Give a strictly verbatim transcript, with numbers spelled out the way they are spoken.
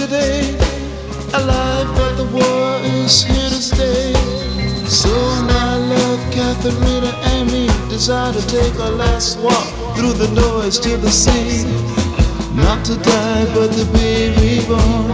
today, alive, but the war is here to stay. So my love, Catharina and me desire to take our last walk through the noise to the sea. Not to die, but to be reborn.